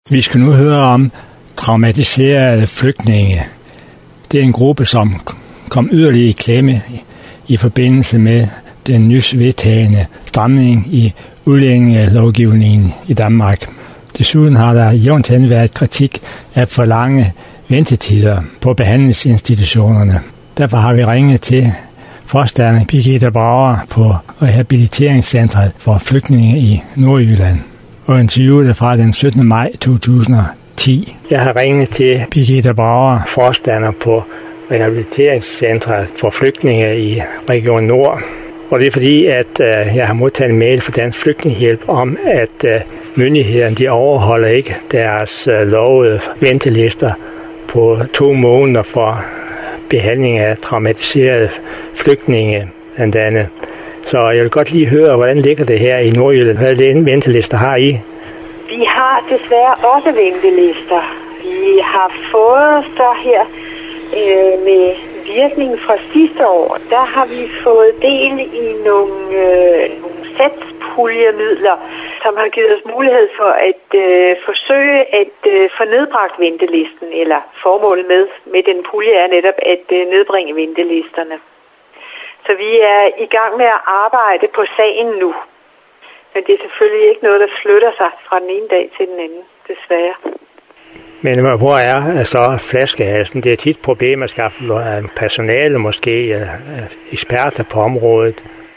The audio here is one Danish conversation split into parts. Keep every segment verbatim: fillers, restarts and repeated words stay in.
Vi skal nu høre om traumatiserede flygtninge. Det er en gruppe, som kom yderligere i klemme i forbindelse med den nys vedtagne stramning i udlændingelovgivningen i Danmark. Desuden har der jævnt hen været kritik af for lange ventetider på behandlingsinstitutionerne. Derfor har vi ringet til forstander Birgitte Brager på Rehabiliteringscentret for flygtninge i Nordjylland og interviewet fra den syttende maj to tusind og ti. Jeg har ringet til Birgitte Brager, forstander på Rehabiliteringscentret for flygtninge i Region Nord. Og det er fordi, at uh, jeg har modtaget en mail fra Dansk Flygtningehjælp om, at uh, myndighederne de overholder ikke deres uh, lovede ventelister på to måneder for behandling af traumatiserede flygtninge blandt andet. Så jeg vil godt lige høre, hvordan ligger det her i Nordjylland? Hvad ventelister har I? Vi har desværre også ventelister. Vi har fået så her øh, med virkning fra sidste år, der har vi fået del i nogle, øh, nogle satspuljemidler, som har givet os mulighed for at øh, forsøge at øh, få nedbragt ventelisten, eller formålet med, med den pulje er netop at øh, nedbringe ventelisterne. Så vi er i gang med at arbejde på sagen nu. Men det er selvfølgelig ikke noget, der flytter sig fra den ene dag til den anden, desværre. Men hvor er så flaskehalsen? Det er tit et problem at skaffe personale, måske eksperter på området.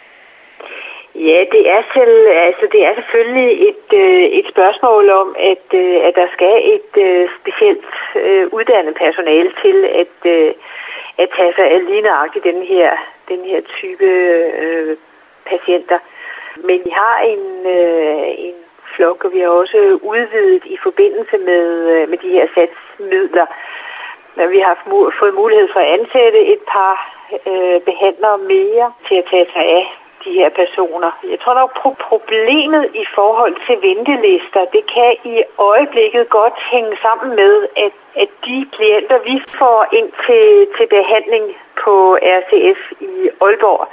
Ja, det er, selv, altså det er selvfølgelig et, et spørgsmål om, at, at der skal et specielt uddannet personale til at, at tage sig af lige nøjagtigt den her, den her type øh, patienter. Men vi har en, øh, en flok, og vi har også udvidet i forbindelse med, øh, med de her satsmidler. Men vi har fået mulighed for at ansætte et par øh, behandlere mere til at tage sig af de her personer. Jeg tror nok, at problemet i forhold til ventelister, det kan i øjeblikket godt hænge sammen med, at, at de klienter, vi får ind til, til behandling på R C F i Aalborg,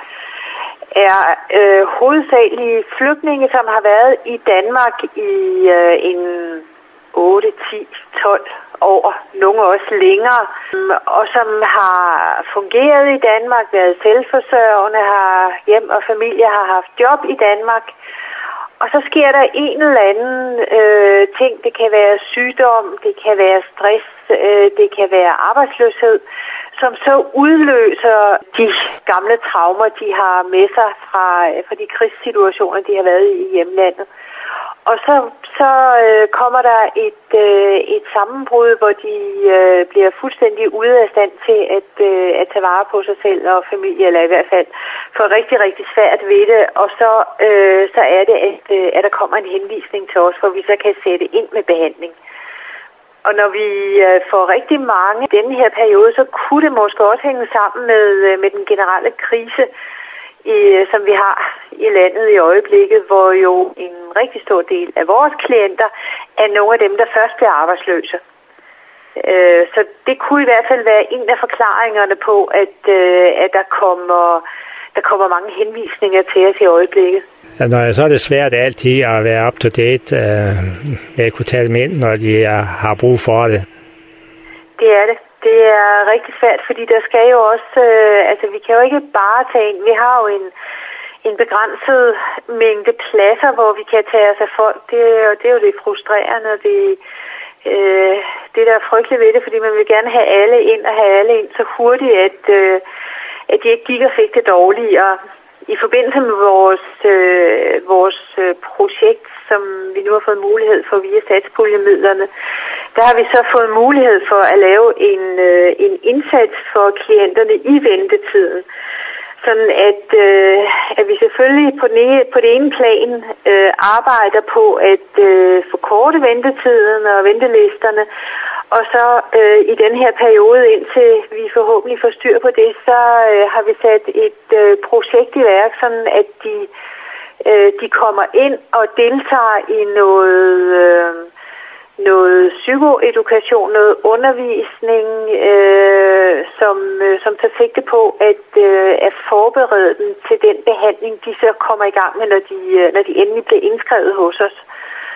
er øh, hovedsageligt flygtninge, som har været i Danmark i øh, en otte, ti, tolv år, nogle også længere, og som har fungeret i Danmark, været selvforsørgende, har hjem og familie, har haft job i Danmark. Og så sker der en eller anden øh, ting. Det kan være sygdom, det kan være stress, øh, det kan være arbejdsløshed, som så udløser de gamle traumer, de har med sig fra, fra de krigssituationer, de har været i hjemlandet. Og så, så øh, kommer der et, øh, et sammenbrud, hvor de øh, bliver fuldstændig ude af stand til at, øh, at tage vare på sig selv og familie, eller i hvert fald får rigtig, rigtig svært ved det. Og så, øh, så er det, at, øh, at der kommer en henvisning til os, hvor vi så kan sætte ind med behandling. Og når vi øh, får rigtig mange i denne her periode, så kunne det måske også hænge sammen med, øh, med den generelle krise, I, som vi har i landet i øjeblikket, hvor jo en rigtig stor del af vores klienter er nogle af dem, der først bliver arbejdsløse. Øh, så det kunne i hvert fald være en af forklaringerne på, at, øh, at der, kommer, der kommer mange henvisninger til os i øjeblikket. Ja, så er det svært altid at være up to date øh, med at kunne tale med ind, når de er, har brug for det. Det er det. Det er rigtig svært, fordi der skal jo også, øh, altså vi kan jo ikke bare tage ind, vi har jo en, en begrænset mængde pladser, hvor vi kan tage os af folk. Det, og det er jo det frustrerende, og det, øh, det der er frygteligt ved det, fordi man vil gerne have alle ind og have alle ind så hurtigt, at, øh, at de ikke gik og fik det dårligere. I forbindelse med vores, øh, vores øh, projekt, som vi nu har fået mulighed for via satspuljemidlerne, der har vi så fået mulighed for at lave en, øh, en indsats for klienterne i ventetiden. Sådan at, øh, at vi selvfølgelig på den ene, på det ene plan øh, arbejder på at øh, forkorte ventetiden og ventelisterne. Og så øh, i den her periode, indtil vi forhåbentlig får styr på det, så øh, har vi sat et øh, projekt i værk, sådan at de, øh, de kommer ind og deltager i noget, øh, noget psykoedukation, noget undervisning, øh, som, øh, som tager sigte på at, øh, at forberede dem til den behandling, de så kommer i gang med, når de, øh, når de endelig bliver indskrevet hos os.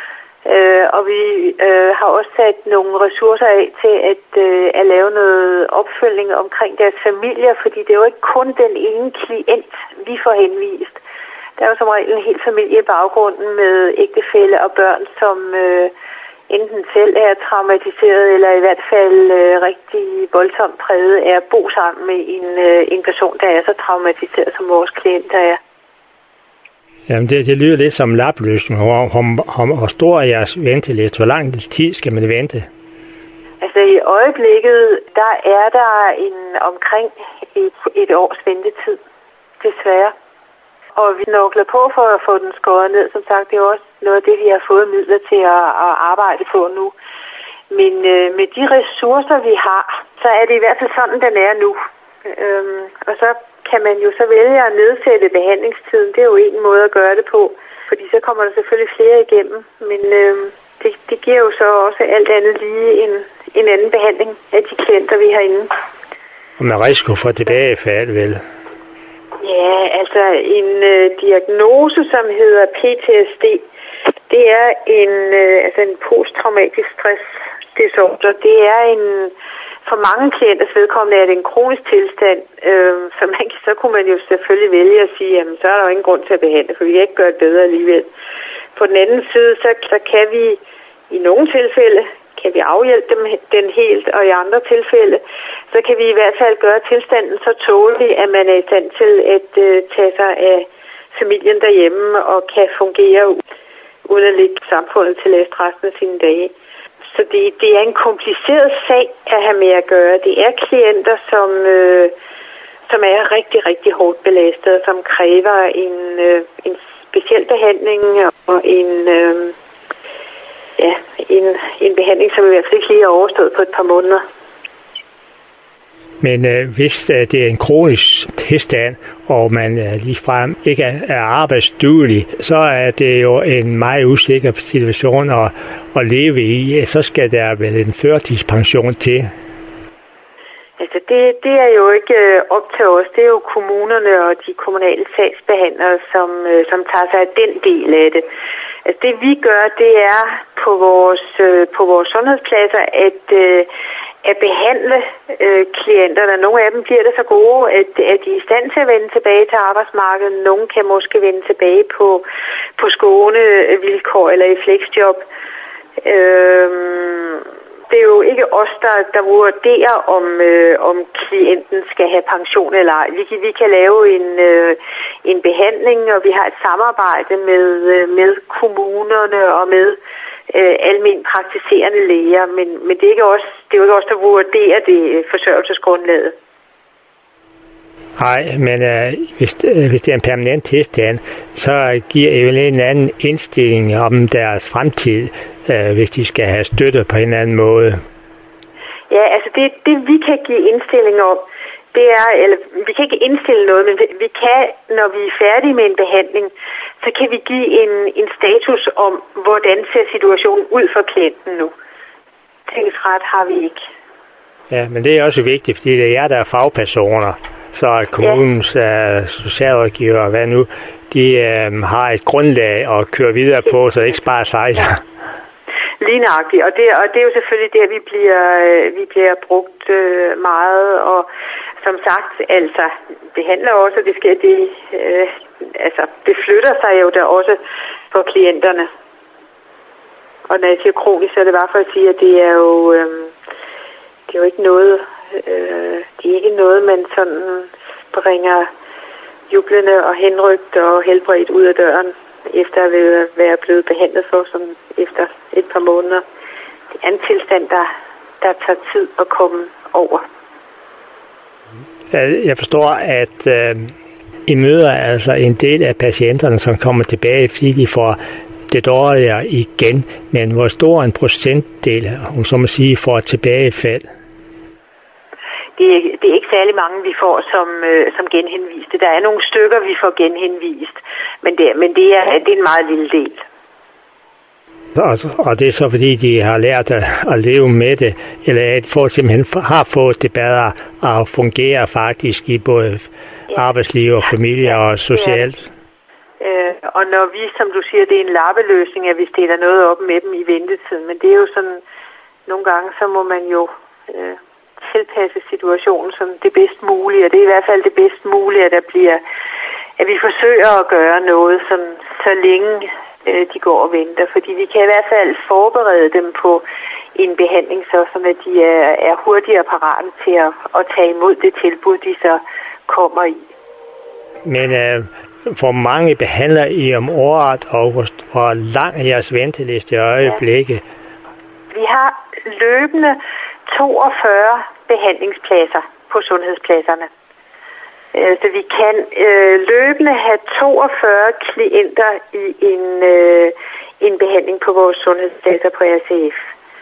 Øh, og vi øh, har også sat nogle ressourcer af til at, øh, at lave noget opfølgning omkring deres familier, fordi det er jo ikke kun den ene klient, vi får henvist. Der er jo som regel en hel familie i baggrunden med ægtefælle og børn, som øh, enten selv er traumatiseret, eller i hvert fald øh, rigtig voldsomt præget af at bo sammen med en, øh, en person, der er så traumatiseret, som vores klienter er. Jamen det, det lyder lidt som lapløsning. Hvor, hvor, hvor stor er jeres venteliste? Hvor lang tid skal man vente? Altså i øjeblikket, der er der en omkring et, et års ventetid, desværre. Og vi nokler på for at få den skåret ned. Som sagt, det er også noget af det, vi har fået midler til at, at arbejde på nu. Men øh, med de ressourcer, vi har, så er det i hvert fald sådan, den er nu. Øhm, og så kan man jo så vælge at nedsætte behandlingstiden. Det er jo en måde at gøre det på, fordi så kommer der selvfølgelig flere igennem. Men øh, det, det giver jo så også alt andet lige en, en anden behandling af de klienter, vi har inde. Og med risiko for tilbagefald, vel? Ja, altså en øh, diagnose, som hedder P T S D, det er en, øh, altså en posttraumatisk stress disorder. Det er en... For mange klienters vedkommende er det en kronisk tilstand, øh, så, man, så kunne man jo selvfølgelig vælge at sige, jamen så er der jo ingen grund til at behandle, for vi kan ikke gøre det bedre alligevel. På den anden side, så, så kan vi i nogle tilfælde, kan vi afhjælpe dem, den helt, og i andre tilfælde, så kan vi i hvert fald gøre tilstanden så tålelig, at man er i stand til at øh, tage sig af familien derhjemme og kan fungere uden at lægge samfundet til last resten af sine dage. Så det, det er en kompliceret sag at have med at gøre. Det er klienter, som, øh, som er rigtig, rigtig hårdt belastet, som kræver en, øh, en speciel behandling og en, øh, ja, en, en behandling, som i hvert fald ikke lige er overstået på et par måneder. Men øh, hvis øh, det er en kronisk tilstand, og man øh, ligefrem ikke er, er arbejdsduelig, så er det jo en meget usikker situation at, at leve i. Så skal der vel en førtidspension til. Altså det, det er jo ikke øh, op til os. Det er jo kommunerne og de kommunale sagsbehandlere, som, øh, som tager sig af den del af det. Altså det vi gør, det er på vores, øh, på vores sundhedspladser, at øh, at behandle øh, klienterne. Nogle af dem bliver det så gode, at, at de er i stand til at vende tilbage til arbejdsmarkedet. Nogle kan måske vende tilbage på, på skånevilkår eller i flexjob. Øhm, det er jo ikke os, der, der vurderer, om, øh, om klienten skal have pension eller ej. Vi, vi kan lave en, øh, en behandling, og vi har et samarbejde med, øh, med kommunerne og med øh, almen praktiserende læger, men, men det er ikke os, det er jo ikke os, der vurderer det forsørgelsesgrundlaget. Nej, men øh, hvis, øh, hvis det er en permanent tilstand, så giver det jo en anden indstilling om deres fremtid, øh, hvis de skal have støtte på en anden måde. Ja, altså det, det vi kan give indstilling om, det er, eller vi kan ikke indstille noget, men vi kan, når vi er færdige med en behandling, så kan vi give en, en status om, hvordan ser situationen ud for klienten nu. Tingsret har vi ikke. Ja, men det er også vigtigt, fordi det er jer, der er fagpersoner, så kommunens ja. uh, socialrådgiver, hvad nu, de uh, har et grundlag at køre videre på, så det ikke sparer sejler. Lige nøjagtigt, og det, og det er jo selvfølgelig der, vi bliver, vi bliver brugt øh, meget, og som sagt, altså, det handler også, at det skal, det, øh, altså, det flytter sig jo der også på klienterne. Og når jeg siger kronisk, så er det bare for at sige, at det er jo, øh, det er jo ikke noget, øh, det er ikke noget, man sådan springer jublende og henrygt og helbredt ud af døren, efter at være blevet behandlet for, som efter et par måneder. Det er en tilstand, der, der tager tid at komme over. Jeg forstår, at øh, I møder altså en del af patienterne, som kommer tilbage, fordi de får det dårligere igen. Men hvor stor en procentdel, om så må sige, får tilbagefald? Det er, det er ikke særlig mange, vi får som, øh, som genhenviste. Der er nogle stykker, vi får genhenvist, men det, men det, er, det er en meget lille del. Og, og det er så fordi, de har lært at, at leve med det, eller at folk simpelthen har fået det bedre at fungere faktisk i både ja. arbejdsliv og familie ja. og socialt? Øh, og når vi, som du siger, det er en lappeløsning, at vi stiller noget op med dem i ventetiden, men det er jo sådan, nogle gange så må man jo øh, tilpasse situationen som det bedst mulige, og det er i hvert fald det bedst mulige, at der bliver, at vi forsøger at gøre noget, sådan, så længe øh, de går og venter, fordi vi kan i hvert fald forberede dem på en behandling, så sådan at de er, er hurtigere parate til at, at tage imod det tilbud, de så kommer i. Men øh, hvor mange behandler I om året, og hvor, hvor lang er jeres venteliste i øjeblikket? Ja. Vi har løbende toogfyrre behandlingspladser på sundhedspladserne. Så vi kan øh, løbende have toogfyrre klienter i en, øh, en behandling på vores sundhedspladser på R C F.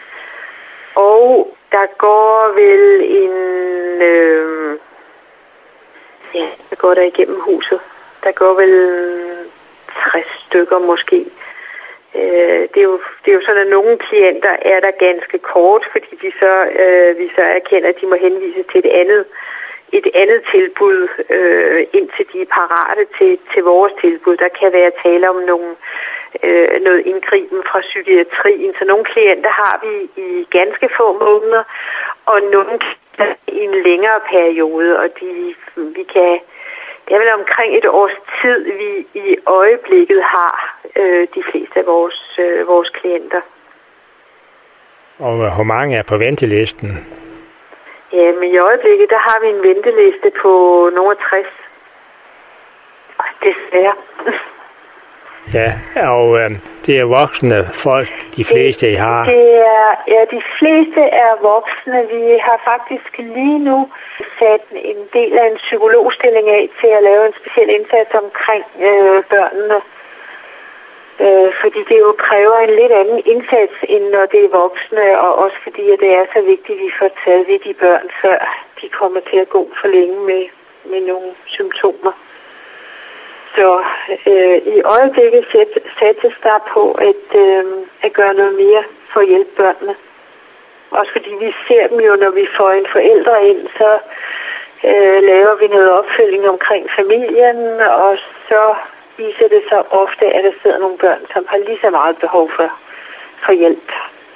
Og der går vel en... Øh, ja, der går der igennem huset. Der går vel tres stykker måske. Øh, det, er jo, det er jo sådan, at nogle klienter er der ganske kort, fordi de så, øh, vi så erkender, at de må henvise til et andet, et andet tilbud, øh, indtil de er parate til, til vores tilbud. Der kan være tale om nogle, øh, noget indgriben fra psykiatrien. Så nogle klienter har vi i ganske få måneder, og nogle i en længere periode, og de, vi kan... Det er vel omkring et års tid, vi i øjeblikket har øh, de fleste af vores, øh, vores klienter. Og hvor mange er på ventelisten? Ja, men i øjeblikket, der har vi en venteliste på nogle tres. Desværre. Ja, og øh, det er voksne folk, de fleste det, I har. Det er, ja, de fleste er voksne. Vi har faktisk lige nu sat en del af en psykologstilling af til at lave en speciel indsats omkring øh, børnene. Øh, fordi det jo kræver en lidt anden indsats, end når det er voksne, og også fordi at det er så vigtigt, at vi får taget ved de børn, før de kommer til at gå for længe med, med nogle symptomer. Så øh, i øjeblikket sættes der på at, øh, at gøre noget mere for at hjælpe børnene. Også fordi vi ser dem jo, når vi får en forældre ind, så øh, laver vi noget opfølging omkring familien, og så viser det sig ofte, at der sidder nogle børn, som har lige så meget behov for, for hjælp.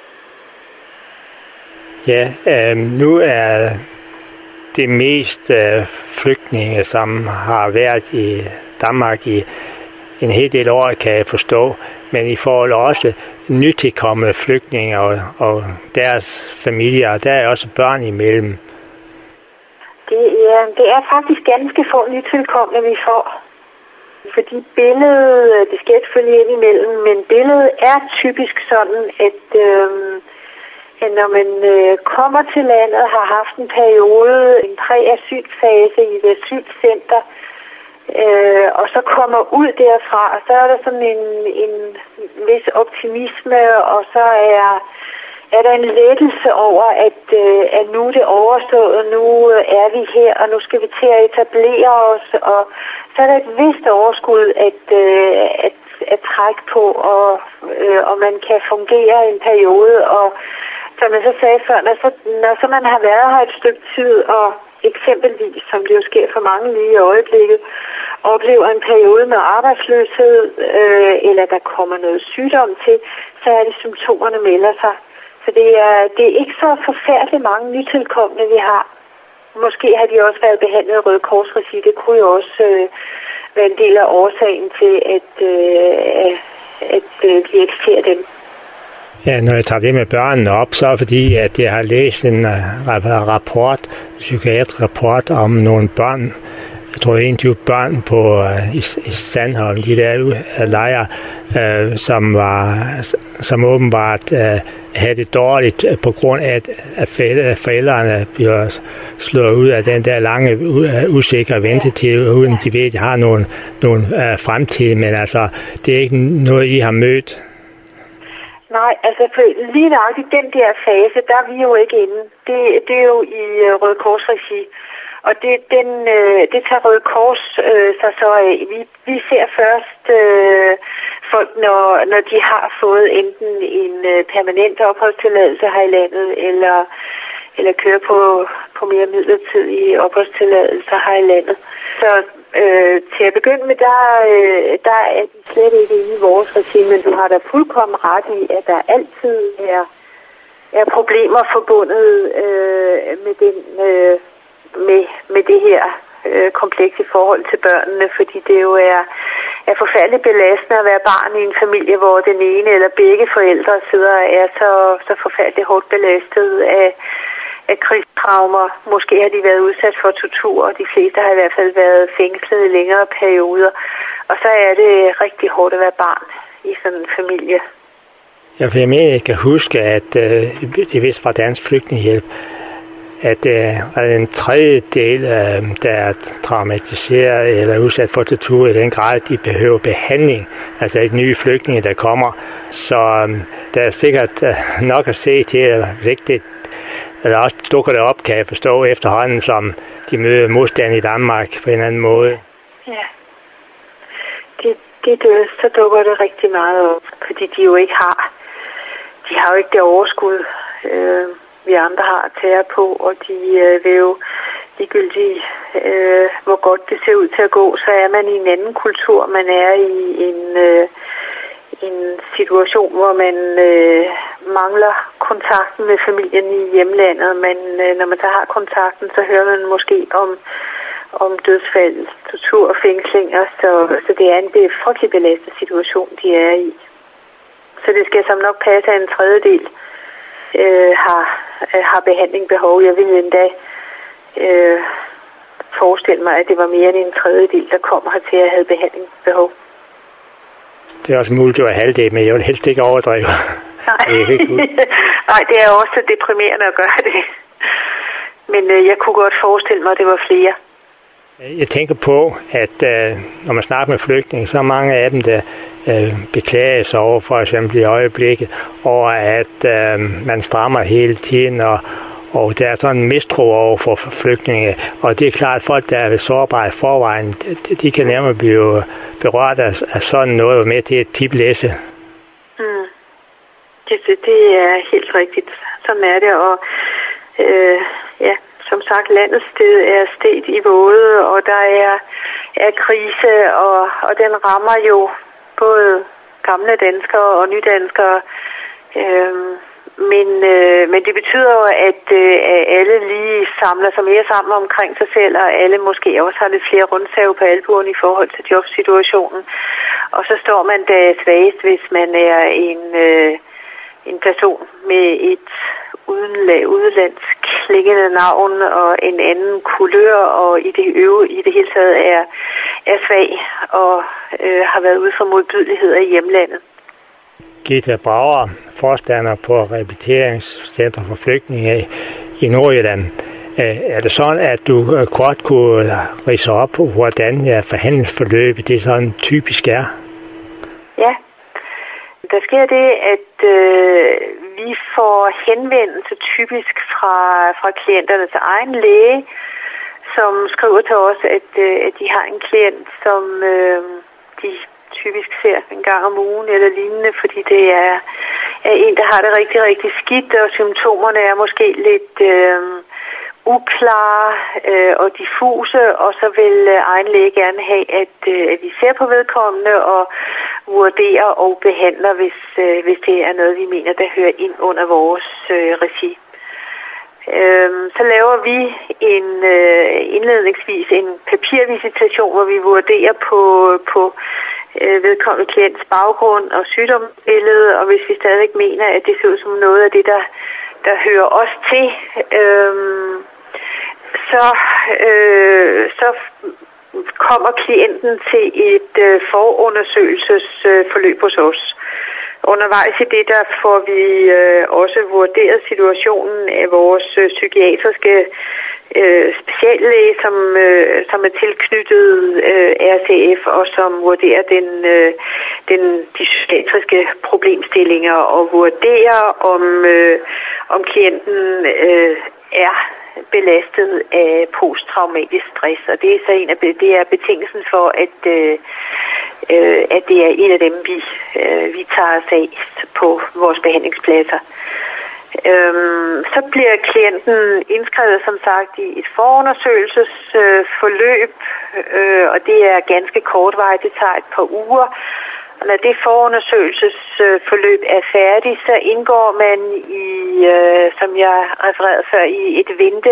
Ja, øh, nu er det mest øh, flygtninge, som har været i Danmark i en hel del år, kan jeg forstå, men I får også nytilkommende flygtninge og, og deres familier, der er også børn imellem. Det er, det er faktisk ganske få nytilkommende, vi får. Fordi billedet, det skal selvfølgelig ind imellem, men billedet er typisk sådan, at, øh, at når man øh, kommer til landet og har haft en periode, en præ-asylfase i et asylcenter, øh, og så kommer ud derfra, så er der sådan en, en vis optimisme, og så er, er der en lettelse over, at, øh, at nu er det overstået, nu er vi her, og nu skal vi til at etablere os, og så er der et vist overskud at, øh, at, at trække på, og, øh, og man kan fungere en periode. Og som jeg så sagde før, når så, når så man har været her et stykke tid, og eksempelvis, som det jo sker for mange lige i øjeblikket, oplever en periode med arbejdsløshed, øh, eller der kommer noget sygdom til, så er det symptomerne melder sig. Så det er, det er ikke så forfærdeligt mange nytilkommende, vi har. Måske har de også været behandlet i Røde Kors-regi. Det kunne jo også øh, være en del af årsagen til, at, øh, at øh, vi ikke ser dem. Ja, når jeg tager det med børnene op, så er det fordi, at jeg har læst en uh, rapport, en psykiatrisk rapport om nogle børn, jeg tror enogtyve børn på uh, i, i Sandholm, de der uh, lejre, uh, som var, som åbenbart uh, havde det dårligt uh, på grund af, at forældrene bliver slået ud af den der lange, uh, usikre ventetid, uden de ved, at de har nogle, nogle uh, fremtid, men altså, det er ikke noget, I har mødt. Nej, altså for lige nøjagtigt den der fase, der er vi jo ikke inde. Det, det er jo i uh, Røde Kors-regi. Og det, den, øh, det tager Røde Kors øh, sig så af. Vi, vi ser først øh, folk, når, når de har fået enten en øh, permanent opholdstilladelse her i landet, eller, eller kører på, på mere midlertidige opholdstilladelser her i landet. Så Øh, til at begynde med, der, øh, der er de slet ikke inde i vores regime, men du har da fuldkommen ret i, at der altid er, er problemer forbundet øh, med, den, øh, med, med det her øh, komplekse forhold til børnene, fordi det jo er, er forfærdeligt belastende at være barn i en familie, hvor den ene eller begge forældre sidder og er så, så forfærdeligt hårdt belastet af af krigstraumer. Måske har de været udsat for tortur, og de fleste har i hvert fald været fængslet i længere perioder. Og så er det rigtig hårdt at være barn i sådan en familie. Ja, for jeg mener, jeg kan huske, at øh, det vist fra Dansk Flygtningehjælp, at øh, en tredjedel, øh, der er traumatiseret eller udsat for tortur i den grad, de behøver behandling. Altså et nye flygtninge, der kommer. Så øh, der er sikkert øh, nok at se til, at vigtigt. Eller også dukker det op, kan jeg forstå, efterhånden, som de møder modstand i Danmark på en eller anden måde. Ja. Det, det, det, så dukker det rigtig meget op, fordi de jo ikke har, de har jo ikke det overskud, øh, vi andre har at tage på, og de øh, vil jo ligegyldigt, øh, hvor godt det ser ud til at gå, så er man i en anden kultur, man er i en... Øh, en situation, hvor man øh, mangler kontakten med familien i hjemlandet, men øh, når man så har kontakten, så hører man måske om, om dødsfald, tortur og fængslinger, så, så det er en frygtelig belastet situation, de er i. Så det skal som nok passe, at en tredjedel øh, har, øh, har behandlingbehov. Jeg vil endda øh, forestille mig, at det var mere end en tredjedel, der kom hertil at have behandlingsbehov. Det er også muligt, at det var halvdelen, men jeg vil helst ikke overdrive. Nej, det Nej, det er også deprimerende at gøre det. Men øh, jeg kunne godt forestille mig, at det var flere. Jeg tænker på, at øh, når man snakker med flygtninge, så er mange af dem, der øh, beklager sig over, for eksempel i øjeblikket, over at øh, man strammer hele tiden, og, og der er sådan en mistro over for flygtninge. Og det er klart, at folk, der er sårbare i forvejen, de, de kan nærmere blive berørt af, af sådan noget med til at tiplæse. Mm. Det, det er helt rigtigt. Sådan er det, og øh, ja, som sagt, landets sted er stedt i våde, og der er, er krise, og, og den rammer jo både gamle danskere og nydanskere. Øh, men, øh, men det betyder jo, at øh, alle lige samler sig mere sammen omkring sig selv, og alle måske også har lidt flere rundsave på albuen i forhold til jobsituationen. Og så står man da svagest, hvis man er en, øh, en person med et udenlandsk klingende navn og en anden kulør, og i det øve i det hele taget er, er svag og øh, har været ude for modbydeligheder i hjemlandet. Gitte Brager, forstander på Rehabiliteringscenter for Flygtninge i Nordjylland. Er det sådan, at du kort kunne ridse op på, hvordan forhandlingsforløbet det sådan typisk er? Ja, der sker det, at øh, vi får henvendelse typisk fra, fra klienternes egen læge, som skriver til os, at, øh, at de har en klient, som øh, de typisk ser en gang om ugen eller lignende, fordi det er, er en, der har det rigtig, rigtig skidt, og symptomerne er måske lidt øh, uklare øh, og diffuse, og så vil øh, egen læge gerne have, at, øh, at vi ser på vedkommende og vurderer og behandler, hvis, øh, hvis det er noget, vi mener, der hører ind under vores øh, regi. Øhm, så laver vi en øh, indledningsvis en papirvisitation, hvor vi vurderer på, på øh, vedkommende klients baggrund og sygdomsbillede, og hvis vi stadigvæk mener, at det ser ud som noget af det, der, der hører os til, øhm, så, øh, så kommer klienten til et øh, forundersøgelsesforløb hos os. Undervejs i det, der får vi øh, også vurderet situationen af vores øh, psykiatriske øh, speciallæge, som, øh, som er tilknyttet øh, R C F, og som vurderer den, øh, den, de psykiatriske problemstillinger og vurderer, om, øh, om klienten øh, er belastet af posttraumatisk stress. Og det er så en af det er betingelsen for, at øh, øh, at det er en af dem, vi, øh, vi tager os af på vores behandlingspladser. Øhm, så bliver klienten indskrevet, som sagt, i et forundersøgelsesforløb, øh, og det er ganske kortvarigt, det tager et par uger. Og når det forundersøgelsesforløb er færdigt, så indgår man i, øh, som jeg refererede før, i et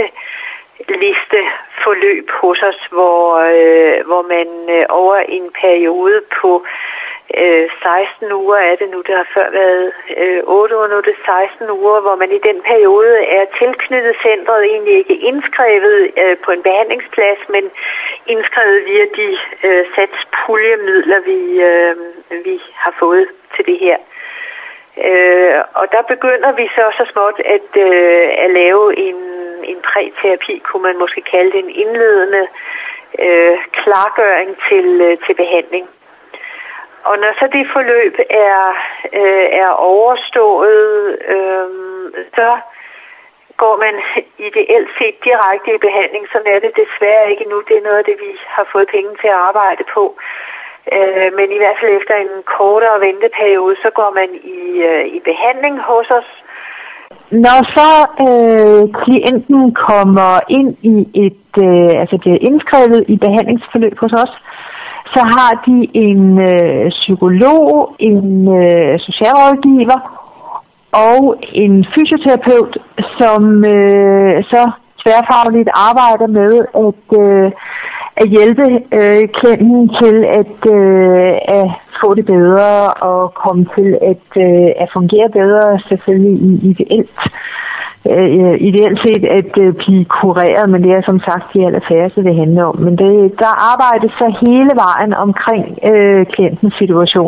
ventelisteforløb hos os, hvor, øh, hvor man øh, over en periode på øh, seksten uger er det nu, det har før været øh, otte uger, nu er det seksten uger, hvor man i den periode er tilknyttet centret, egentlig ikke indskrevet øh, på en behandlingsplads, men indskrevet via de øh, satspuljemidler, vi, øh, vi har fået til det her. Øh, og der begynder vi så så småt at, øh, at lave en, en præterapi, kunne man måske kalde det, en indledende øh, klargøring til, øh, til behandling. Og når så det forløb er, øh, er overstået, øh, så går man ideelt set direkte i behandling. Sådan er det desværre ikke nu. Det er noget af det, vi har fået penge til at arbejde på. Øh, men i hvert fald efter en kortere venteperiode, så går man i, øh, i behandling hos os. Når så øh, klienten kommer ind i et, øh, altså bliver indskrevet i behandlingsforløb hos os, så har de en øh, psykolog, en øh, socialrådgiver og en fysioterapeut, som øh, så tværfagligt arbejder med at, øh, at hjælpe øh, klienten til at, øh, at få det bedre og komme til at, øh, at fungere bedre, selvfølgelig ideelt. Uh, ideelt set at uh, blive kureret, men det er som sagt de allerfærreste, det handler om. Men det, der arbejdes så hele vejen omkring uh, klientens situation.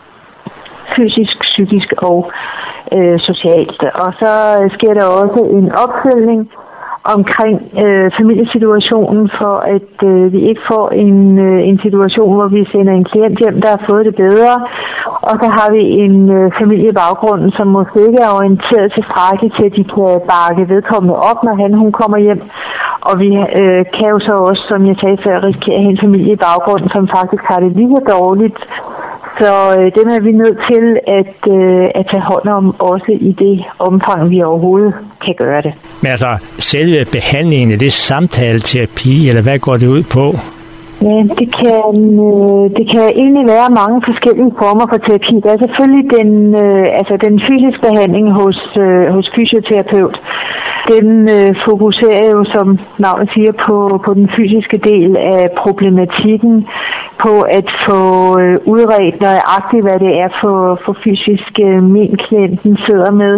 Fysisk, psykisk og uh, socialt. Og så sker der også en opfølgning omkring øh, familiesituationen, for at øh, vi ikke får en, øh, en situation, hvor vi sender en klient hjem, der har fået det bedre, og så har vi en øh, familie i baggrunden, som måske ikke er orienteret tilstrækkeligt til, at de kan bakke vedkommende op, når han hun kommer hjem. Og vi øh, kan jo så også, som jeg sagde før, risikere at have en familie i baggrunden, som faktisk har det lige dårligt. Så øh, det er vi nødt til at, øh, at tage hånd om, også i det omfang, vi overhovedet kan gøre det. Men altså, selve behandlingen, er det samtaleterapi, eller hvad går det ud på? Ja, det kan, øh, det kan egentlig være mange forskellige former for terapi. Der er selvfølgelig den, øh, altså den fysiske behandling hos, øh, hos fysioterapeut. Den øh, fokuserer jo, som navnet siger, på, på den fysiske del af problematikken, på at få øh, udredt nøjagtigt, hvad det er for, for fysiske men klienten sidder med,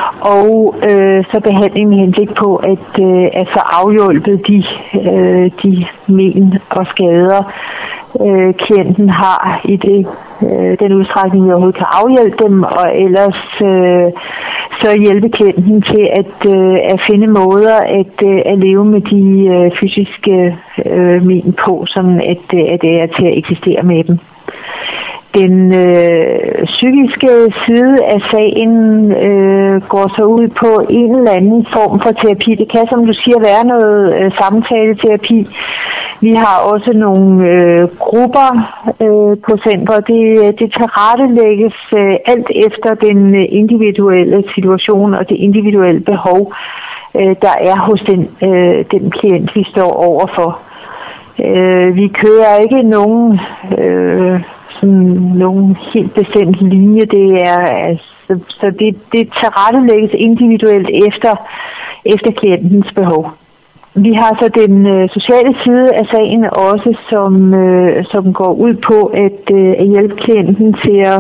og øh, så behandlingen med henblik på at, øh, at få afhjulpet de, øh, de men og skader, øh, klienten har i det, øh, den udstrækning, vi overhovedet kan afhjælpe dem, og ellers øh, så hjælpe klienten til at, øh, at finde måder at, øh, at leve med de øh, fysiske øh, men på, sådan at, øh, at det er til at eksistere med dem. Den øh, psykiske side af sagen øh, går så ud på en eller anden form for terapi. Det kan, som du siger, være noget øh, samtaleterapi. Vi har også nogle øh, grupper øh, på centret. Det, det tilrettelægges øh, alt efter den individuelle situation og det individuelle behov, øh, der er hos den, øh, den klient, vi står overfor. Øh, vi kører ikke nogen... Øh, sådan nogen helt bestemt linje. Det er altså, så det, det tilrettelægges individuelt efter, efter klientens behov. Vi har så den øh, sociale side af sagen også, som, øh, som går ud på at, øh, at hjælpe klienten til at,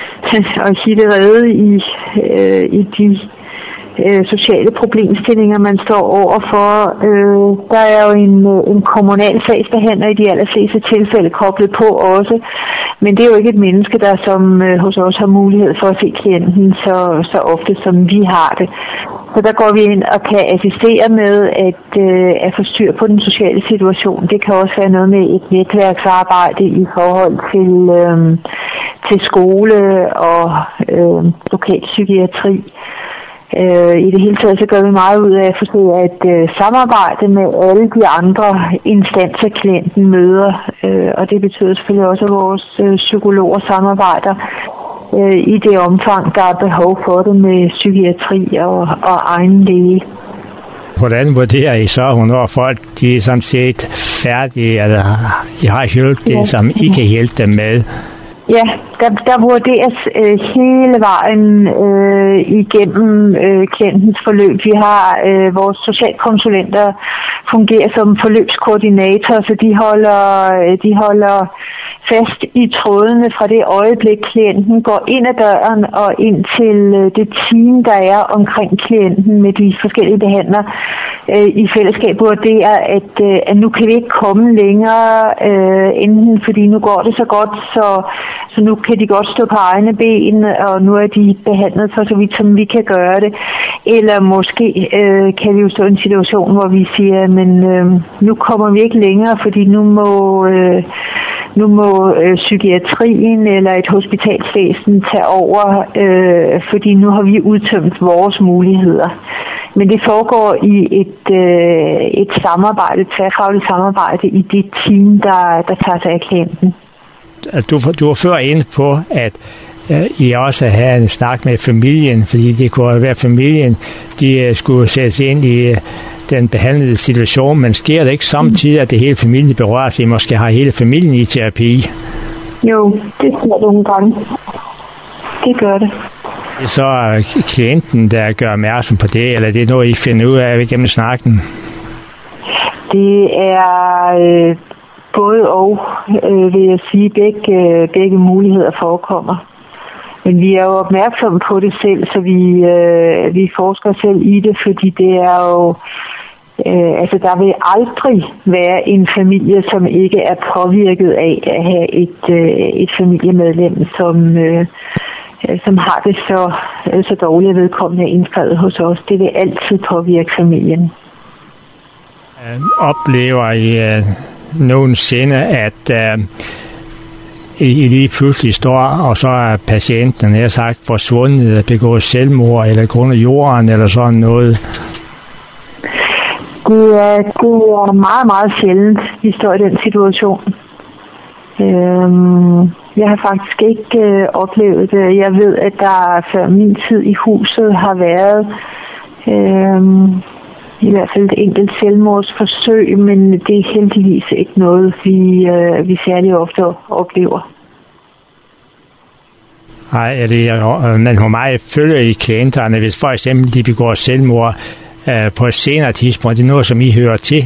at hitte rede i, øh, i de øh, sociale problemstillinger, man står overfor. Øh, der er jo en, en kommunal sagsbehandler i de allerfleste tilfælde koblet på også, men det er jo ikke et menneske, der som øh, hos os har mulighed for at se klienten så, så ofte, som vi har det. Så der går vi ind og kan assistere med at, øh, at få styr på den sociale situation. Det kan også være noget med et netværksarbejde i forhold til, øh, til skole og øh, lokalpsykiatri. Øh, I det hele taget så gør vi meget ud af at forsøge at øh, samarbejde med alle de andre instanser, klienten møder. Øh, og det betyder selvfølgelig også, at vores øh, psykologer samarbejder øh, i det omfang, der er behov for det med psykiatri og, og egen læge. Hvordan vurderer I så, hvornår folk de er sådan set færdige, eller I har hjulpet det, som I kan hjælpe dem med? Ja, der, der vurderes øh, hele vejen øh, igennem øh, klientens forløb. Vi har øh, vores socialkonsulenter fungerer som forløbskoordinatorer, så de holder, de holder fast i trådene fra det øjeblik, klienten går ind ad døren og ind til det team, der er omkring klienten med de forskellige behandlere øh, i fællesskab, vurderer, at, øh, at nu kan vi ikke komme længere, øh, enten fordi nu går det så godt, så, så nu kan de godt stå på egne ben, og nu er de behandlet for så vidt, som vi kan gøre det. Eller måske øh, kan vi jo stå i en situation, hvor vi siger, men øh, nu kommer vi ikke længere, fordi nu må... Øh, Nu må øh, psykiatrien eller et hospitalsvæsen tage over, øh, fordi nu har vi udtømt vores muligheder. Men det foregår i et, øh, et samarbejde, et tværfagligt samarbejde i det team, der, der tager sig af klienten. Du, du var før inde på, at øh, I også havde en snak med familien, fordi det kunne være familien, de øh, skulle sættes ind i øh, den behandlede situation, men sker det ikke samtidig, at det hele familien berøres, I måske har hele familien i terapi? Jo, det sker nogle gange. Det gør det. Det er så klienten, der gør opmærksom på det, eller det er noget, I finder ud af gennem snakken? Det er øh, både og, øh, vil jeg sige, begge, begge muligheder forekommer. Men vi er jo opmærksomme på det selv, så vi, øh, vi forsker selv i det, fordi det er jo... Øh, altså, der vil aldrig være en familie, som ikke er påvirket af at have et, øh, et familiemedlem, som, øh, som har det så, øh, så dårligt vedkommende indskrevet hos os. Det vil altid påvirke familien. Øh, oplever I øh, nogensinde, at... Øh I lige pludselig står, og så er patienten, jeg har sagt, forsvundet, begået selvmord, eller grund af jorden, eller sådan noget? Det er, det er meget, meget sjældent, vi står i den situation. Øhm, jeg har faktisk ikke øh, oplevet det. Jeg ved, at der før min tid i huset har været øhm, i hvert fald et enkelt selvmordsforsøg, men det er heldigvis ikke noget, vi, øh, vi særlig ofte oplever. Nej, er det, men hvor meget følger I klienterne, hvis for eksempel de begår selvmord øh, på et senere tidspunkt? Det er noget, som I hører til?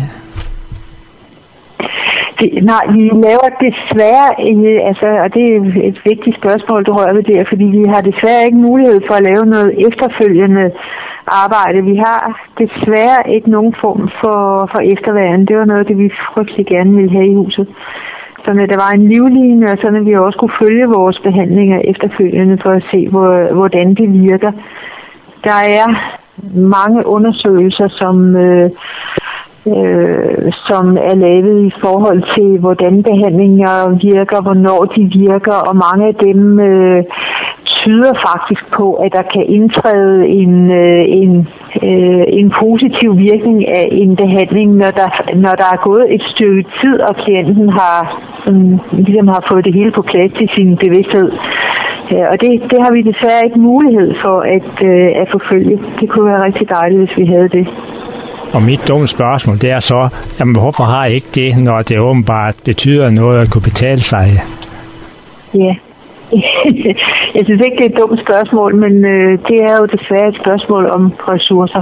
Det, nej, vi laver desværre, altså, og det er et vigtigt spørgsmål, du rører ved der, fordi vi har desværre ikke mulighed for at lave noget efterfølgende arbejde. Vi har desværre ikke nogen form for, for efterværen. Det var noget, det vi frygtelig gerne ville have i huset. Så når der var en livline, og sådan at vi også kunne følge vores behandlinger efterfølgende for at se, hvor, hvordan det virker. Der er mange undersøgelser, som, øh, øh, som er lavet i forhold til, hvordan behandlinger virker, hvornår de virker, og mange af dem øh, tyder faktisk på, at der kan indtræde en, øh, en, øh, en positiv virkning af en behandling, når der, når der er gået et stykke tid, og klienten har, um, ligesom har fået det hele på plads til sin bevidsthed. Ja, og det, det har vi desværre ikke mulighed for at, øh, at forfølge. Det kunne være rigtig dejligt, hvis vi havde det. Og mit dumme spørgsmål, det er så, jamen, hvorfor har I ikke det, når det åbenbart betyder noget at kunne betale sig? Ja. Jeg synes ikke, det er et dumt spørgsmål, men øh, det er jo desværre et spørgsmål om ressourcer.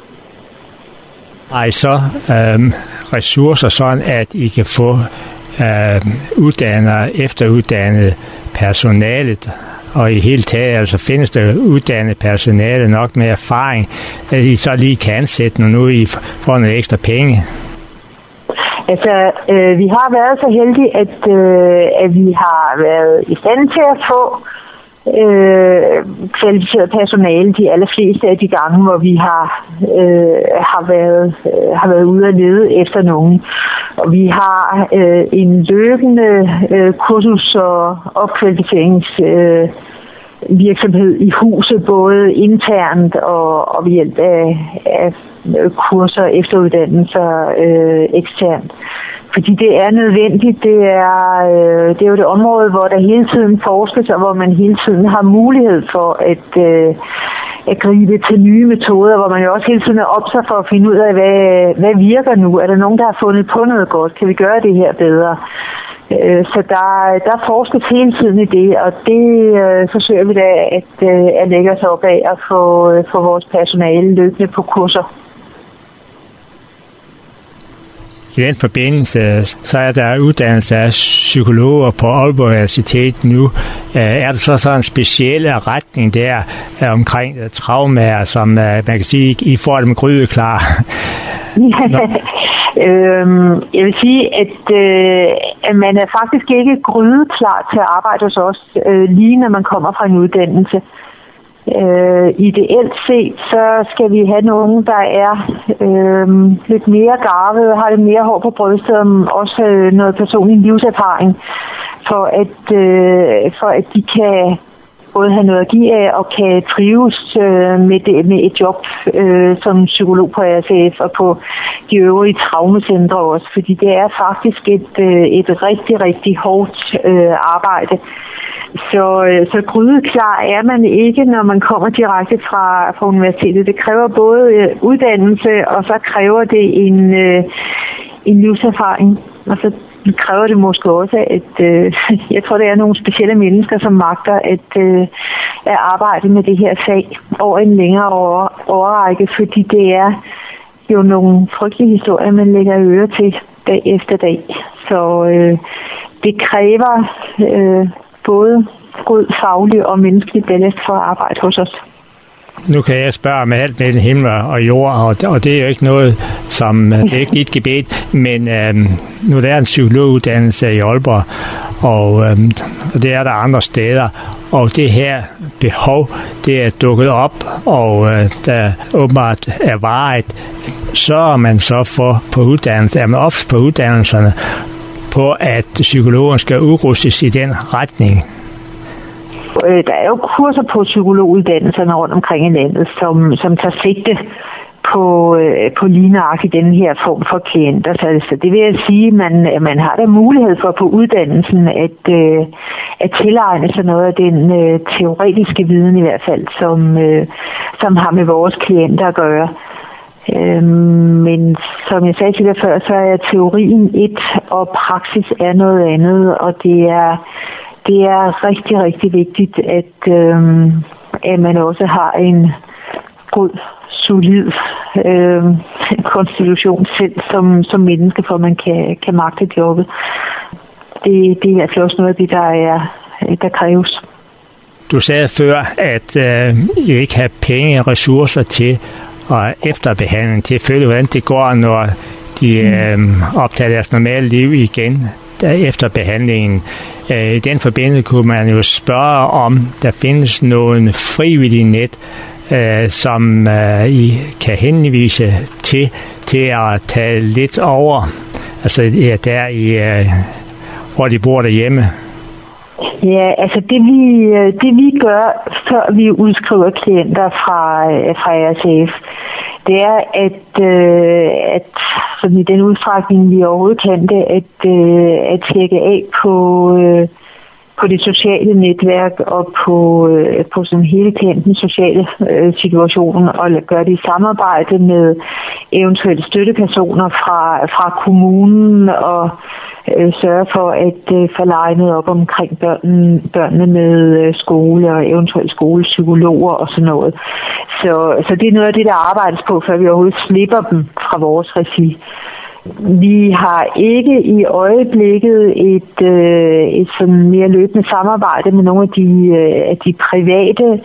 Ej, så øh, ressourcer sådan, at I kan få øh, uddannet, efteruddannet personalet, og i hele taget, altså findes der uddannet personale nok med erfaring, at I så lige kan ansætte, når nu I får nogle ekstra penge? Altså, øh, vi har været så heldige, at, øh, at vi har været i stand til at få øh, kvalificeret personale de allerfleste af de gange, hvor vi har, øh, har, været, øh, har været ude at lede efter nogen. Og vi har øh, en løbende øh, kursus- og opkvalificerings øh, virksomhed i huset, både internt og, og ved hjælp af, af kurser, efteruddannelser øh, eksternt. Fordi det er nødvendigt. Det er, øh, det er jo et område, hvor der hele tiden forskes, og hvor man hele tiden har mulighed for at, øh, at gribe til nye metoder, hvor man jo også hele tiden er opsat for at finde ud af, hvad, hvad virker nu? Er der nogen, der har fundet på noget godt? Kan vi gøre det her bedre? Øh, så der, der forskes hele tiden i det, og det øh, forsøger vi da at, øh, at lægge os op af og få, øh, få vores personale løbende på kurser. I den forbindelse, så er der uddannelse af psykologer på Aalborg Universitet nu. Er der så sådan en speciel retning der omkring traumer, som man kan sige, I får dem grydeklar? øhm, jeg vil sige, at, øh, at man er faktisk ikke grydeklar til at arbejde hos os, øh, lige når man kommer fra en uddannelse. Øh, ideelt set, så skal vi have nogen, der er øh, lidt mere garvede, har lidt mere hår på brystet, og også øh, noget personlig livserfaring, for at, øh, for at de kan både have noget at give af og kan trives øh, med, det, med et job øh, som psykolog på R C F og på de øvrige traumecentre også, fordi det er faktisk et, øh, et rigtig, rigtig hårdt øh, arbejde. Så, så grydeklar er man ikke, når man kommer direkte fra, fra universitetet. Det kræver både øh, uddannelse, og så kræver det en, øh, en livserfaring. Og så kræver det måske også, at øh, jeg tror, det er nogle specielle mennesker, som magter at, øh, at arbejde med det her fag over en længere over, overrække, fordi det er jo nogle frygtelige historier, man lægger øre til dag efter dag. Så øh, det kræver øh, både god faglig og menneskelig ballast for at arbejde hos os. Nu kan jeg spørge med alt mellem himmel og jord, og, og det er jo ikke noget, som det er ikke dit gebet, men øhm, nu der er en psykologuddannelse i Aalborg, og, øhm, og det er der andre steder, og det her behov, det er dukket op, og øh, der åbenbart er varet, så er man så for på uddannelse, er man ops på uddannelserne, på at psykologen skal udrustes i den retning. Der er jo kurser på psykologuddannelserne rundt omkring i landet, som, som tager sigte på, på lige nøjagtigt den her form for klienter. Så det vil jeg sige, at man, man har der mulighed for på uddannelsen at, at tilegne sig noget af den teoretiske viden i hvert fald, som, som har med vores klienter at gøre. Men som jeg sagde til dig før, så er teorien et, og praksis er noget andet, og det er Det er rigtig, rigtig vigtigt, at, øhm, at man også har en god, solid øhm, konstitution selv som, som menneske, for man kan, kan magte jobbet. Det, det er i hvert fald også noget af det, der, er, der kræves. Du sagde før, at øh, I ikke har penge og ressourcer til og efterbehandling til at følge, hvordan det går, når de øh, optager deres normale liv igen efter behandlingen. I den forbindelse kunne man jo spørge, om der findes nogle frivillige net, som I kan henvise til, til at tage lidt over, altså der i, hvor de bor derhjemme. Ja, altså det vi, det vi gør, før vi udskriver klienter fra, fra R C F, det er, at, øh, at sådan i den udstrækning, vi overhovedet kan det, at, øh, at tjekke af på, øh, på det sociale netværk og på, øh, på sådan hele klientens sociale øh, situation, og gøre det i samarbejde med eventuelle støttepersoner fra, fra kommunen og øh, sørge for at øh, få legnet op omkring børnene, børnene med øh, skole og eventuelt skolepsykologer og sådan noget. Så, så det er noget af det, der arbejdes på, før vi overhovedet slipper dem fra vores regi. Vi har ikke i øjeblikket et, øh, et sådan mere løbende samarbejde med nogle af de, øh, af de private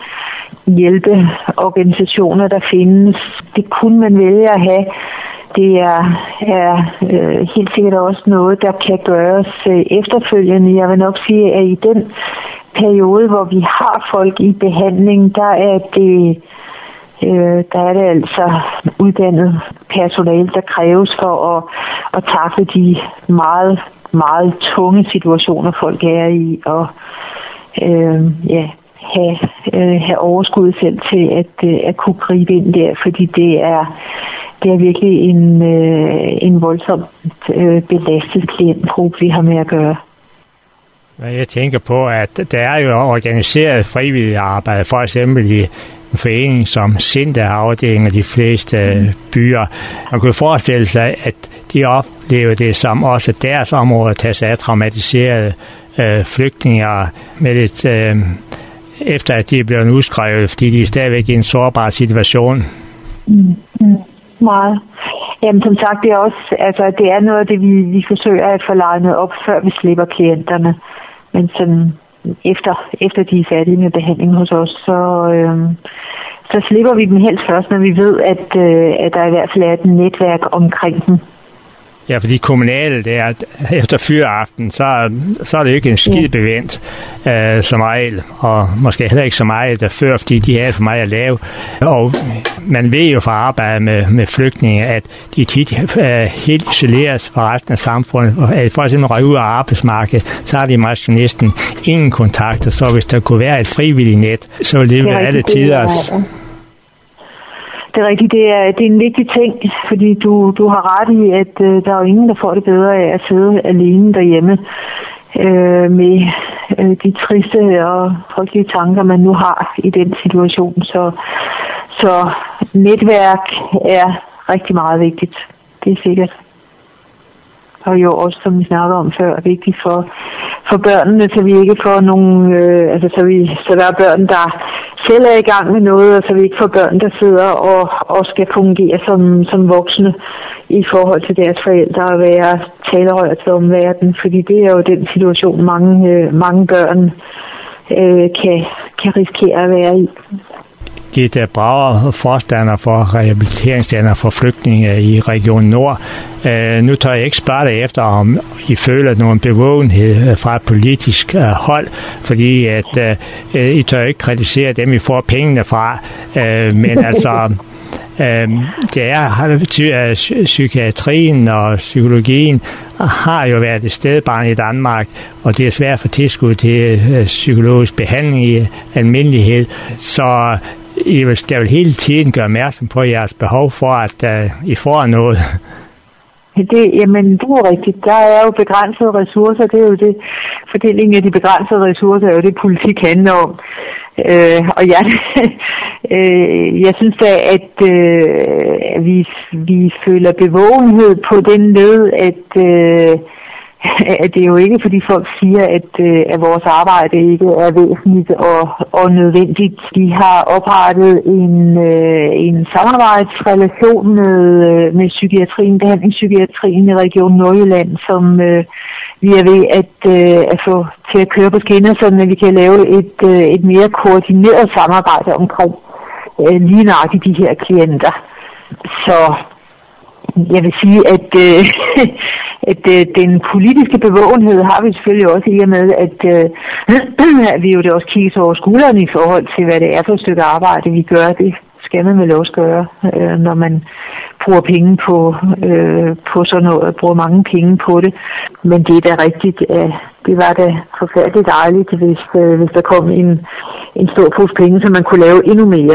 hjælpeorganisationer, der findes. Det kunne man vælge at have. Det er, er øh, helt sikkert også noget, der kan gøres øh, efterfølgende. Jeg vil nok sige, at i den periode, hvor vi har folk i behandling, der er det... Øh, der er det altså uddannet personale, der kræves for at, at takle de meget, meget tunge situationer, folk er i, og øh, ja, have, øh, have overskud selv til at, øh, at kunne gribe ind der, fordi det er, det er virkelig en, øh, en voldsomt øh, belastet klientgruppe, vi har med at gøre. Jeg tænker på, at der er jo organiseret frivilligt arbejde, for eksempel i en forening som Sinde afdeling af de fleste mm. byer. Man kunne forestille sig, at de oplever det som også deres område tager sig af traumatiserede øh, flygtninge med lidt, øh, efter at de er blevet udskrevet, fordi de er stadigvæk i en sårbar situation. Mm. Mm. Meget. Jamen som sagt, det er også, altså det er noget af det, vi, vi forsøger at få legnet op, før vi slipper klienterne. Men sådan, efter, efter de er færdige med behandling hos os, så, øh, så slipper vi dem helst først, når vi ved, at, øh, at der i hvert fald er et netværk omkring dem. Ja, fordi kommunale, det er, efter fyraften, så, så er det jo ikke en skid bevendt øh, som regel, og måske heller ikke så meget der før, fordi de er for meget at lave. Og man ved jo fra arbejde med, med flygtninge, at de tit er helt isoleres fra resten af samfundet, og at for eksempel røg ud af arbejdsmarkedet, så har de måske næsten ingen kontakter, så hvis der kunne være et frivilligt net, så ville det være alle tider. Det er rigtigt, det er, det er en vigtig ting, fordi du, du har ret i, at øh, der er jo ingen, der får det bedre af at sidde alene derhjemme øh, med øh, de triste og frygtelige tanker, man nu har i den situation. Så, så netværk er rigtig meget vigtigt, det er sikkert. Og jo også, som vi snakker om før, er vigtigt for, for børnene, så vi ikke får nogen, øh, altså så, vi, så der er børn, der selv er i gang med noget, og så vi ikke får børn, der sidder og, og skal fungere som, som voksne i forhold til deres forældre og være talerør til omverdenen, fordi det er jo den situation, mange, øh, mange børn øh, kan, kan risikere at være i. Gitte Brager, forstander for rehabiliteringscenter for flygtninge i Region Nord. Uh, nu tør jeg ikke spørge dig efter, om I føler nogen bevågenhed fra et politisk uh, hold, fordi at uh, I tør ikke kritisere dem, I får pengene fra. Uh, men altså, uh, det er psykiatrien og psykologien har jo været et stedbarn i Danmark, og det er svært at få tilskud til uh, psykologisk behandling i almindelighed. Så I skal vel hele tiden gøre opmærksom på jeres behov for, at uh, I får noget. Det, jamen, det er jo rigtigt. Der er jo begrænsede ressourcer. Det er jo det. Fordelingen af de begrænsede ressourcer er jo det, politik handler om. Øh, og jeg, øh, jeg synes da, at øh, vi, vi føler bevågenhed på den led, at øh, at det er jo ikke, fordi folk siger, at, at vores arbejde ikke er væsentligt og, og nødvendigt. Vi har oprettet en, en samarbejdsrelation med, med psykiatrien, behandlingspsykiatrien i Region Nordjylland, som vi er ved at, at få til at køre på skinner, så vi kan lave et, et mere koordineret samarbejde omkring lige nøjagtigt de her klienter. Så jeg vil sige, at, øh, at øh, den politiske bevågenhed har vi selvfølgelig også i og med, at, øh, at vi jo det også kigger over skuldrene i forhold til, hvad det er for et stykke arbejde, vi gør. Det skal man vel også gøre, øh, når man bruger penge på, øh, på sådan noget, bruger mange penge på det. Men det er da rigtigt, at det var da forfærdeligt dejligt, hvis, øh, hvis der kom en, en stor pose penge, så man kunne lave endnu mere.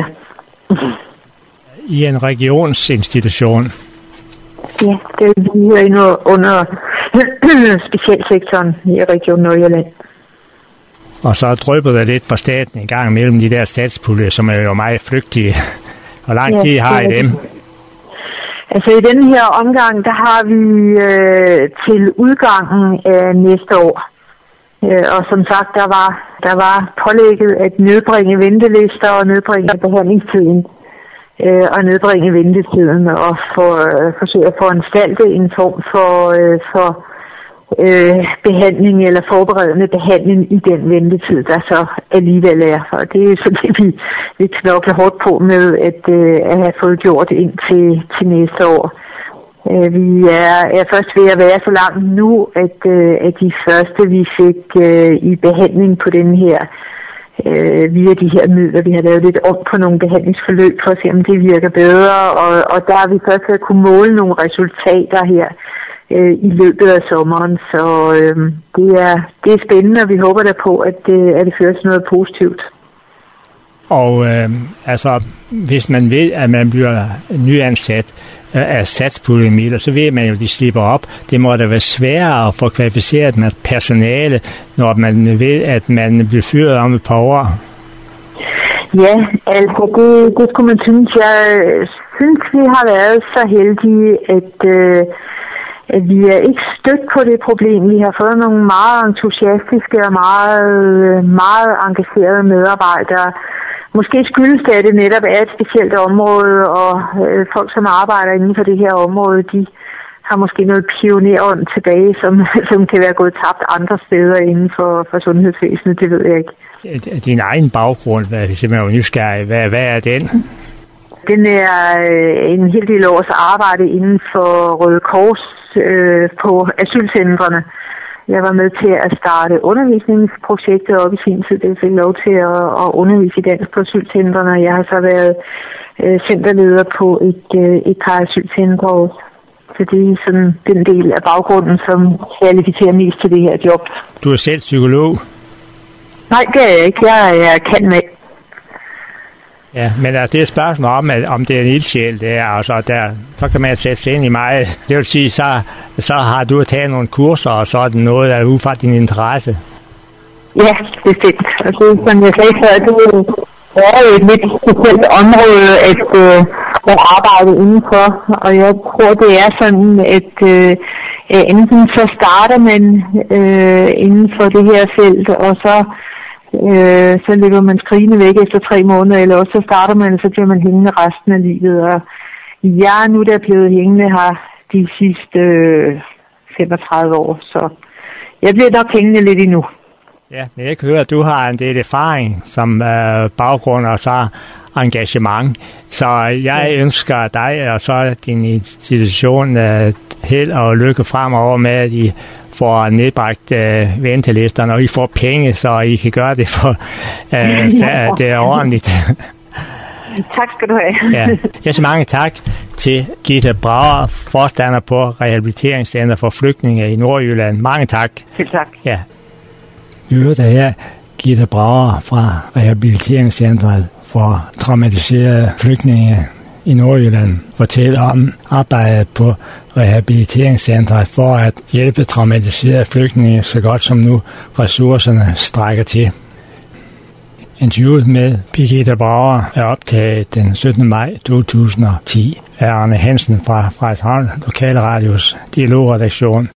I en regionsinstitution? Ja, det er jo under specialsektoren i Region Nordjylland. Og så drypper der lidt fra staten en gang mellem de der statspuljer, som er jo meget flygtige. Hvor lang ja, tid har I dem? Altså i denne her omgang, der har vi øh, til udgangen af næste år. Øh, og som sagt, der var, der var pålægget at nedbringe ventelister og nedbringe behandlingstiden. Øh, og nedbringe ventetiden og for, øh, forsøge at foranstalte en form for, øh, for øh, behandling eller forberedende behandling i den ventetid, der så alligevel er. Og det er så det, vi, vi knokler hårdt på med at, øh, at have fået gjort ind til, til næste år. Øh, vi er, er først ved at være så langt nu, at, øh, at de første, vi fik øh, i behandling på den her Øh, via de her midler. Vi har lavet lidt om på nogle behandlingsforløb for at se, om det virker bedre, og, og der har vi først at kunne måle nogle resultater her øh, i løbet af sommeren, så øh, det, er, det er spændende, og vi håber da på, at det, at det fører til noget positivt. Og øh, altså, hvis man ved, at man bliver nyansat af satspuljemidler, så ved man jo, at de slipper op. Det må da være sværere at få kvalificeret med personale, når man ved, at man bliver fyret om et par år. Ja, altså det, det skulle man synes. Jeg synes, vi har været så heldige, at, øh, at vi er ikke stødt på det problem. Vi har fået nogle meget entusiastiske og meget, meget engagerede medarbejdere. Måske skyldes det, at det netop er et specielt område, og øh, folk, som arbejder inden for det her område, de har måske noget pionerånd tilbage, som, som kan være gået tabt andre steder inden for, for sundhedsvæsenet. Det ved jeg ikke. Din egen baggrund, hvad er simpelthen nysgerrig. Hvad, hvad er den? Den er øh, en hel del års arbejde inden for Røde Kors øh, på asylcentrene. Jeg var med til at starte undervisningsprojektet op i sin tid. Det fik lov til at, at undervise i dansk på asylcentrene. Jeg har så været øh, centerleder på et, øh, et par asylcentre. Så det er sådan den del af baggrunden, som kvalificerer mest til det her job. Du er selv psykolog? Nej, det er jeg ikke. Jeg er kendt med. Ja, men altså, det er et spørgsmål om, at, om det er en ildsjæl, det er, altså, der, så kan man sætte sig ind i mig. Det vil sige, så, så har du taget nogle kurser, og så er det noget, der er ud fra din interesse. Ja, bestemt. Og det, som jeg sagde før, det er jo et lidt specielt område at, øh, at arbejde indenfor, og jeg tror, det er sådan, at øh, enten så starter man øh, inden for det her felt, og så Øh, så løber man skrigende væk efter tre måneder, eller også så starter man, og så bliver man hængende resten af livet. Og jeg er nu der blevet hængende her de sidste øh, femogtredive år, så jeg bliver nok hængende lidt endnu. Ja, men jeg kan høre, at du har en del erfaring som øh, baggrund og så engagement. Så jeg ønsker dig og så din institution øh, held og lykke fremover med, at I får nedbragt øh, ventelisterne, og I får penge, så I kan gøre det for øh, ja. Det er ordentligt. Tak skal du have. Ja. Jeg siger mange tak til Gitte Brager, forstander på Rehabiliteringscenter for Flygtninge i Nordjylland. Mange tak. Selv tak. Ja. Vi hørte her Gitte Brager fra Rehabiliteringscentret for traumatiserede flygtninge i Nordjylland fortæller om arbejdet på Rehabiliteringscentret for at hjælpe traumatiserede flygtninge så godt som nu ressourcerne strækker til. Interviewet med Birgitte Brager er optaget den syttende maj to tusind og ti af Arne Hansen fra Frederikshavn Lokalradios dialogredaktion.